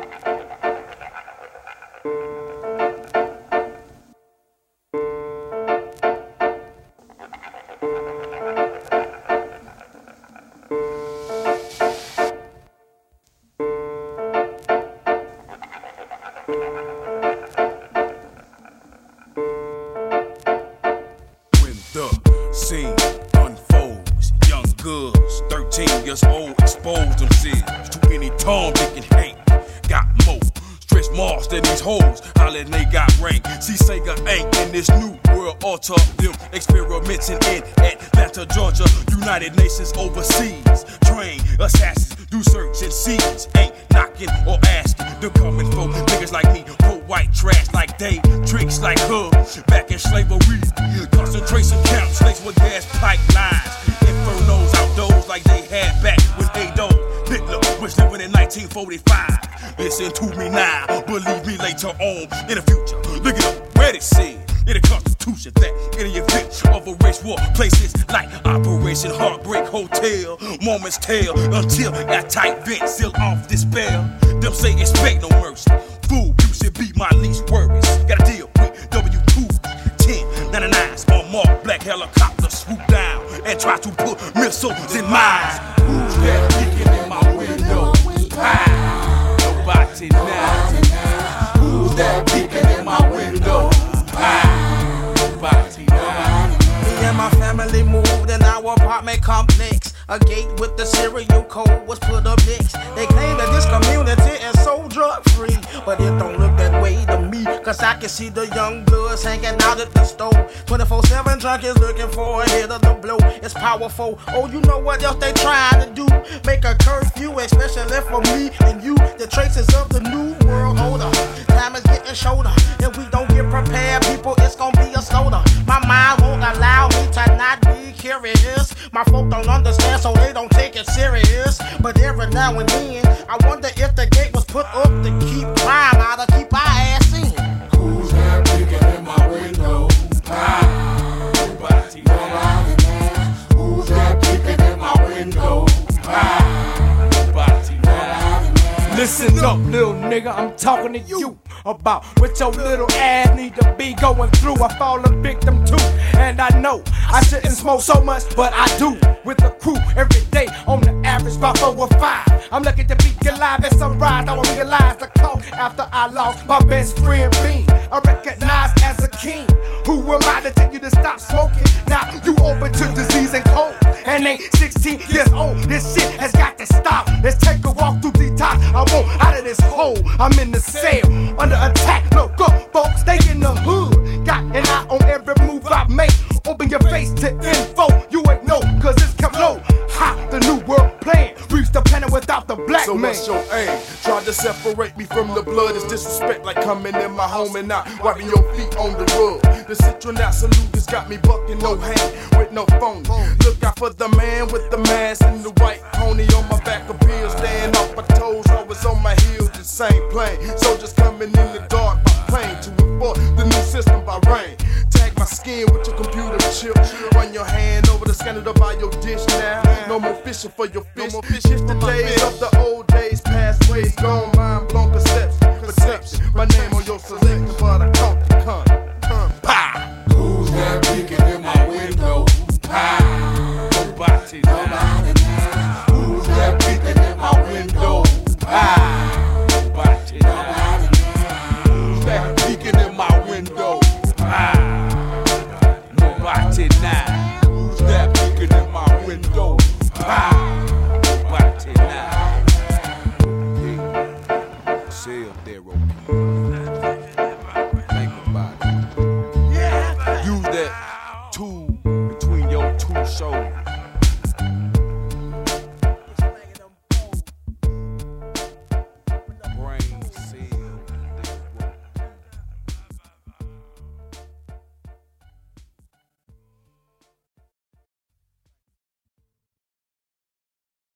When the scene unfolds, young girls, 13 years old, expose themselves to any Tom, Dick, and hate. Got more stress marks than these hoes, hollin' they got rank. See, Sega ain't in this new world order. Them experimenting in Atlanta, Georgia, United Nations overseas. Train assassins, do search and seize. Ain't knocking or asking, they're coming for niggas like me. Pull white trash like they, tricks like her. Back in slavery, concentration camps laced with gas pipelines. Infernos outdoors like they had back when Adolf Hitler was living in 1945. Listen to me now, believe me later on in the future. Look it up, where it said in the Constitution that in the event of a race war, places like Operation Heartbreak Hotel, moments tell until that tight vent seal off this spell. Them say expect no mercy. Fool, you should be my least worries. Gotta deal with W2-1099s on marked black helicopters swoop down and try to put missiles in mines. Who's that kicking in my window? Ah, nobody now. Who's that kicking in my window? Ah, nobody now. Me and my family moved in our apartment complex. A gate with the serial code was put up next. They claim that this community is so drug free, but it don't look that way to me. Cause I can see the young bloods hanging out at the store. 24/7 junkies looking for a hit of the blow. It's powerful. Oh, you know what else they trying to do? Make a curfew, especially for me and you. The traces of the new world order. Time is getting shorter. If we don't get prepared, people, it's gonna be a slaughter. My mind won't allow me to not be curious. My folk don't understand, so they don't take it serious. But every now and then, I wonder if the gate was put up to keep crime out or keep our ass in. Who's that peeking in my window? Ah, nobody now. Who's that peeking in my window? Ah, nobody now. Listen up, little nigga, I'm talking to you about what your little ass need to be going through. I fall a victim too, and I know I shouldn't smoke so much, but I do. With the crew every day, on the average about 4 or 5. I'm lucky to be alive at sunrise. I realize the cost after I lost my best friend Bean. I recognize as a king. Who am I to tell you to stop smoking? Now you open to disease and cold, and ain't 16 years old. This shit has got to stop. Let's take a walk through detox. I want out of this hole. I'm in the cell under attack. Look up, folks, they in the hood. Got an eye on every move I make. Open your face to info. You ain't know, cause it's come low. Ha, the new world plan. Reach the planet without the black so man. So what's your aim? Try to separate me from the blood. It's disrespect like coming in my home and not wiping your feet on the rug. The citronat salute has got me bucking, no hand with no phone. Look out for the man with the mask and the white pony on my back appeal. Staying off my toes, always on my heels, the same plane. Soldiers coming in the dark by plane to enforce the new system by rain. Tag my skin with your computer chip. Run your hand over the scanner to buy your dish now. No more fishing for your fish. Shift the days of the old days, past ways gone. Mind blown perception. My name on your selection, but I caught the con. Pow! Who's that peeking in my window? Pow! Nobody now. Who's that peeking in my window? Pow! Nobody now. Who's that peeking in my window? Pow! Nobody now. Who's that peeking in my window? Pow! Nobody now. Cell therapy. Think about it. Use that tool between your two shoulders.